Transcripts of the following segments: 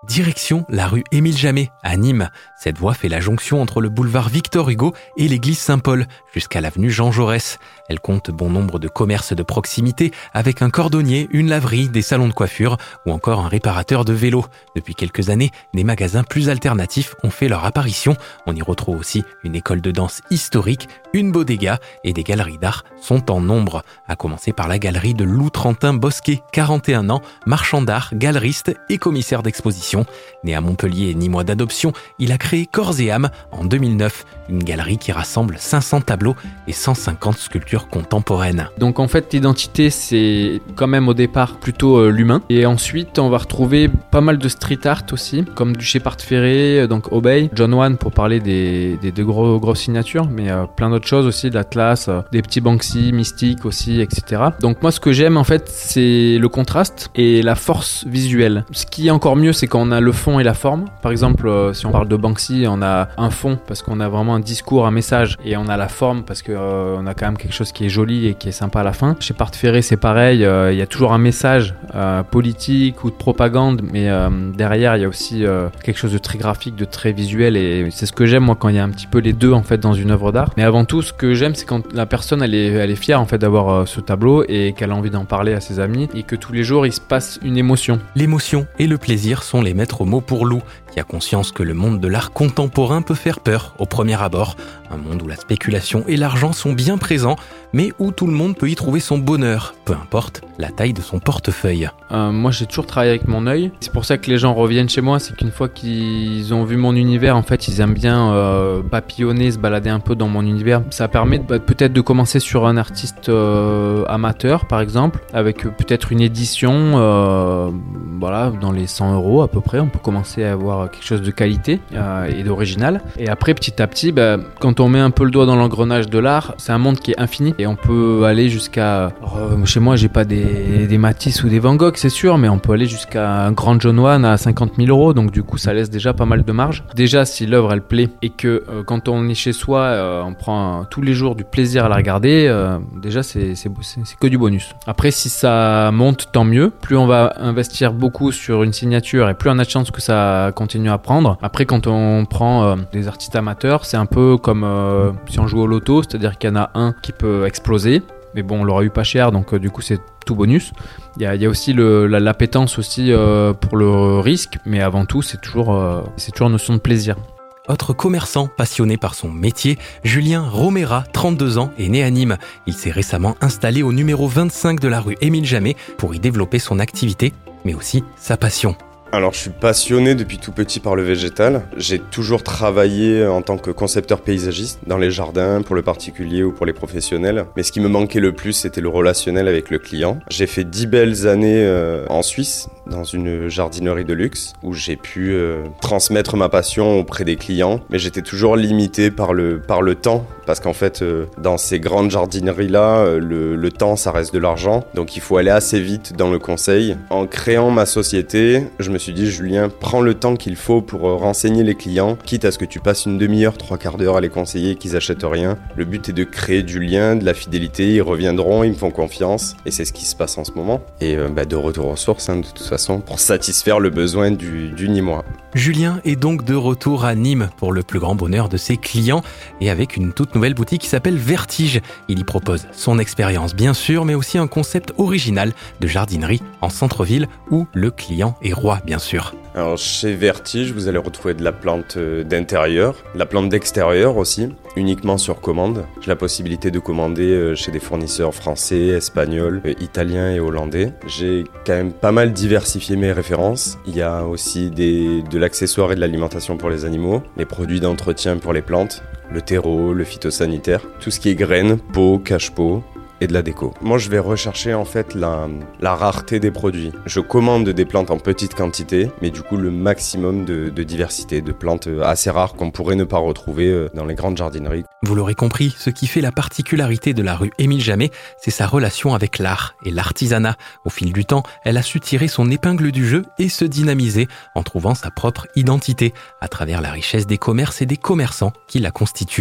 Direction la rue Émile Jamet, à Nîmes. Cette voie fait la jonction entre le boulevard Victor Hugo et l'église Saint-Paul, jusqu'à l'avenue Jean Jaurès. Elle compte bon nombre de commerces de proximité, avec un cordonnier, une laverie, des salons de coiffure ou encore un réparateur de vélos. Depuis quelques années, des magasins plus alternatifs ont fait leur apparition. On y retrouve aussi une école de danse historique, une bodega et des galeries d'art sont en nombre. À commencer par la galerie de Lou Trentin Bosquet, 41 ans, marchand d'art, galeriste et commissaire d'exposition. Né à Montpellier et nîmois d'adoption, il a créé Corps et âme en 2009, une galerie qui rassemble 500 tableaux et 150 sculptures contemporaines. Donc en fait, l'identité, c'est quand même au départ plutôt l'humain. Et ensuite, on va retrouver pas mal de street art aussi, comme du Shepard Fairey, donc Obey, John Wan pour parler des deux grosses signatures, mais plein d'autres choses aussi, de l'Atlas, des petits Banksy, Mystique aussi, etc. Donc moi, ce que j'aime en fait, c'est le contraste et la force visuelle. Ce qui est encore mieux, c'est quand on a le fond et la forme. Par exemple, si on parle de Banksy, on a un fond parce qu'on a vraiment un discours, un message, et on a la forme parce que on a quand même quelque chose qui est joli et qui est sympa à la fin. Chez Shepard Fairey, c'est pareil, il y a toujours un message politique ou de propagande, mais derrière, il y a aussi quelque chose de très graphique, de très visuel, et c'est ce que j'aime moi quand il y a un petit peu les deux en fait dans une œuvre d'art. Mais avant tout, ce que j'aime, c'est quand la personne elle est fière en fait d'avoir ce tableau et qu'elle a envie d'en parler à ses amis et que tous les jours il se passe une émotion. L'émotion et le plaisir sont les maîtres mots pour Lou, qui a conscience que le monde de l'art contemporain peut faire peur au premier abord. Un monde où la spéculation et l'argent sont bien présents, mais où tout le monde peut y trouver son bonheur, peu importe la taille de son portefeuille. Moi, j'ai toujours travaillé avec mon œil. C'est pour ça que les gens reviennent chez moi. C'est qu'une fois qu'ils ont vu mon univers, en fait, ils aiment bien papillonner, se balader un peu dans mon univers. Ça permet peut-être de commencer sur un artiste amateur, par exemple, avec peut-être une édition, voilà, dans les 100 € à peu près. On peut commencer à avoir quelque chose de qualité et d'original. Et après, petit à petit, quand on met un peu le doigt dans l'engrenage de l'art, c'est un monde qui est infini et on peut aller jusqu'à... chez moi, j'ai pas des Matisse ou des Van Gogh, c'est sûr, mais on peut aller jusqu'à un grand John Wan à 50 000 €, donc du coup, ça laisse déjà pas mal de marge. Déjà, si l'œuvre, elle plaît et que quand on est chez soi, on prend tous les jours du plaisir à la regarder, déjà, c'est que du bonus. Après, si ça monte, tant mieux. Plus on va investir beaucoup sur une signature et plus on a de chance que ça continue à prendre. Après, quand on prend des artistes amateurs, c'est un peu comme si on joue au loto, c'est-à-dire qu'il y en a un qui peut exploser, mais bon, on l'aura eu pas cher, donc du coup c'est tout bonus. Il y a aussi l'appétence aussi pour le risque, mais avant tout c'est toujours une notion de plaisir. Autre commerçant passionné par son métier, Julien Romera, 32 ans, est né à Nîmes. Il s'est récemment installé au numéro 25 de la rue Émile Jamet pour y développer son activité, mais aussi sa passion. Alors je suis passionné depuis tout petit par le végétal. J'ai toujours travaillé en tant que concepteur paysagiste dans les jardins pour le particulier ou pour les professionnels. Mais ce qui me manquait le plus, c'était le relationnel avec le client. J'ai fait 10 belles années en Suisse, dans une jardinerie de luxe, où j'ai pu transmettre ma passion auprès des clients. Mais j'étais toujours limité par le temps, parce qu'en fait, dans ces grandes jardineries-là, le temps, ça reste de l'argent. Donc il faut aller assez vite dans le conseil. En créant ma société, je me suis dit, Julien, prends le temps qu'il faut pour renseigner les clients, quitte à ce que tu passes une demi-heure, 3/4 d'heure à les conseiller et qu'ils achètent rien. Le but est de créer du lien, de la fidélité, ils reviendront, ils me font confiance, et c'est ce qui se passe en ce moment. Et de retour aux sources, de toute façon, pour satisfaire le besoin du Nîmois. Julien est donc de retour à Nîmes pour le plus grand bonheur de ses clients et avec une toute nouvelle boutique qui s'appelle Vertige. Il y propose son expérience bien sûr, mais aussi un concept original de jardinerie en centre-ville où le client est roi bien sûr. Alors chez Vertige, vous allez retrouver de la plante d'intérieur, de la plante d'extérieur aussi, uniquement sur commande. J'ai la possibilité de commander chez des fournisseurs français, espagnols, italiens et hollandais. J'ai quand même pas mal diversifié mes références. Il y a aussi de l'accessoire et de l'alimentation pour les animaux, les produits d'entretien pour les plantes, le terreau, le phytosanitaire, tout ce qui est graines, pots, cache-pots et de la déco. Moi, je vais rechercher en fait la rareté des produits. Je commande des plantes en petite quantité, mais du coup le maximum de diversité, de plantes assez rares qu'on pourrait ne pas retrouver dans les grandes jardineries. Vous l'aurez compris, ce qui fait la particularité de la rue Émile Jamet, c'est sa relation avec l'art et l'artisanat. Au fil du temps, elle a su tirer son épingle du jeu et se dynamiser en trouvant sa propre identité à travers la richesse des commerces et des commerçants qui la constituent.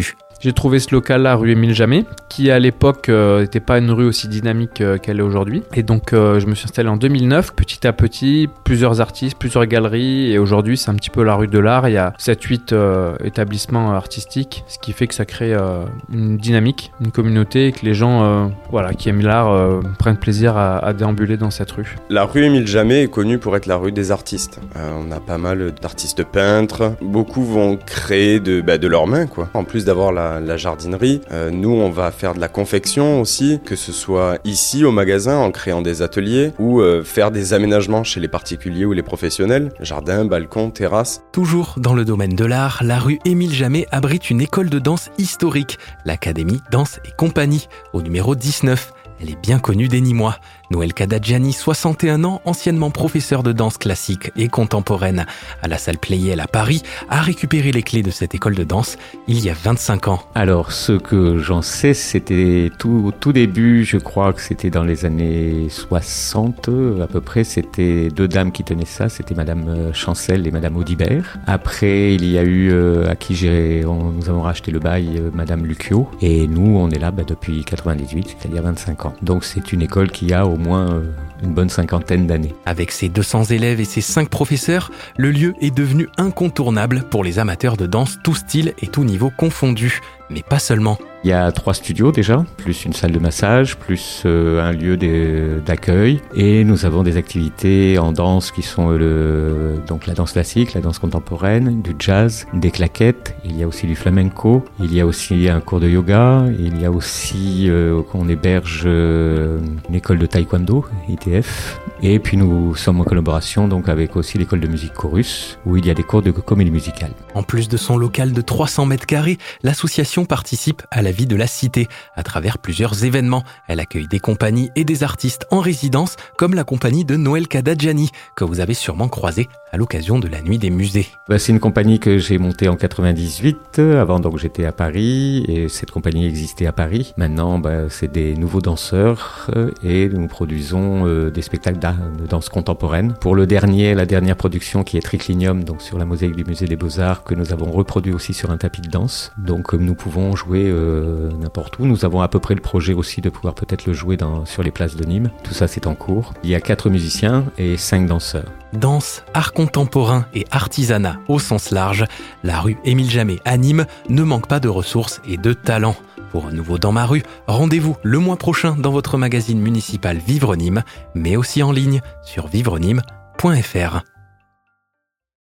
J'ai trouvé ce local-là, rue Émile Jamet, qui à l'époque n'était pas une rue aussi dynamique qu'elle est aujourd'hui. Et donc je me suis installé en 2009, petit à petit, plusieurs artistes, plusieurs galeries. Et aujourd'hui, c'est un petit peu la rue de l'art. Il y a 7-8 établissements artistiques, ce qui fait que ça crée une dynamique, une communauté, et que les gens qui aiment l'art prennent plaisir à déambuler dans cette rue. La rue Émile Jamet est connue pour être la rue des artistes. On a pas mal d'artistes peintres. Beaucoup vont créer de leurs mains, quoi. En plus d'avoir la jardinerie, nous on va faire de la confection aussi, que ce soit ici au magasin en créant des ateliers ou faire des aménagements chez les particuliers ou les professionnels, jardin, balcon, terrasse. Toujours dans le domaine de l'art, la rue Émile Jamet abrite une école de danse historique, l'Académie Danse et Compagnie, au numéro 19. Elle est bien connue des Nîmois. Noël Cadaggiani, 61 ans, anciennement professeur de danse classique et contemporaine à la salle Pleyel à Paris, a récupéré les clés de cette école de danse il y a 25 ans. Alors, ce que j'en sais, c'était tout début, je crois que c'était dans les années 60 à peu près. C'était deux dames qui tenaient ça, c'était Madame Chancel et Madame Audibert. Après, il y a eu à qui nous avons racheté le bail Madame Lucchio. Et nous, on est là depuis 98, c'est-à-dire 25 ans. Donc c'est une école qui a au moins une bonne 50aine d'années. Avec ses 200 élèves et ses 5 professeurs, le lieu est devenu incontournable pour les amateurs de danse, tous styles et tous niveaux confondus. Mais pas seulement. Il y a 3 studios déjà, plus une salle de massage, plus un lieu d'accueil. Et nous avons des activités en danse qui sont donc la danse classique, la danse contemporaine, du jazz, des claquettes. Il y a aussi du flamenco. Il y a aussi un cours de yoga. Il y a aussi, on héberge une école de taekwondo, ITF. Et puis nous sommes en collaboration donc avec aussi l'école de musique Chorus, où il y a des cours de comédie musicale. En plus de son local de 300 mètres carrés, l'association participe à la vie de la cité à travers plusieurs événements. Elle accueille des compagnies et des artistes en résidence, comme la compagnie de Noël Cadaggiani, que vous avez sûrement croisé à l'occasion de la nuit des musées. C'est une compagnie que j'ai montée en 98. Avant, donc, j'étais à Paris et cette compagnie existait à Paris. Maintenant, c'est des nouveaux danseurs et nous produisons des spectacles de danse contemporaine. Pour la dernière production qui est Triclinium, donc sur la mosaïque du musée des Beaux-Arts, que nous avons reproduit aussi sur un tapis de danse. Donc, nous pouvons jouer n'importe où. Nous avons à peu près le projet aussi de pouvoir peut-être le jouer sur les places de Nîmes. Tout ça, c'est en cours. Il y a 4 musiciens et 5 danseurs. Danse, art contemporain et artisanat au sens large, la rue Émile Jamet à Nîmes ne manque pas de ressources et de talents. Pour un nouveau Dans ma rue, rendez-vous le mois prochain dans votre magazine municipal Vivre Nîmes, mais aussi en ligne sur vivrenîmes.fr.